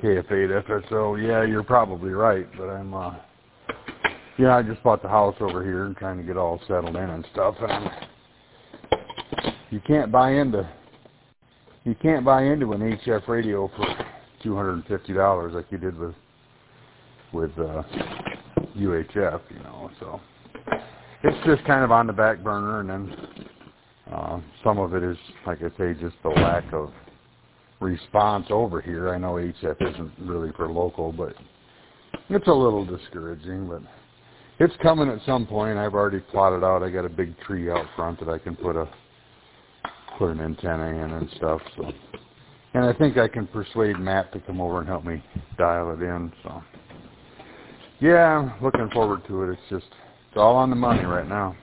KF8 FSO. Yeah, you're probably right, but I'm, yeah, I just bought the house over here and trying to get all settled in and stuff, and you can't buy into an HF radio for $250 like you did with UHF, you know, so it's just kind of on the back burner, and then some of it is, like I say, just the lack of response over here. I know HF isn't really for local, but it's a little discouraging, but it's coming at some point. I've already plotted out. I got a big tree out front that I can put an antenna in and stuff, so. And I think I can persuade Matt to come over and help me dial it in, so. Yeah, I'm looking forward to it. It's all on the money right now.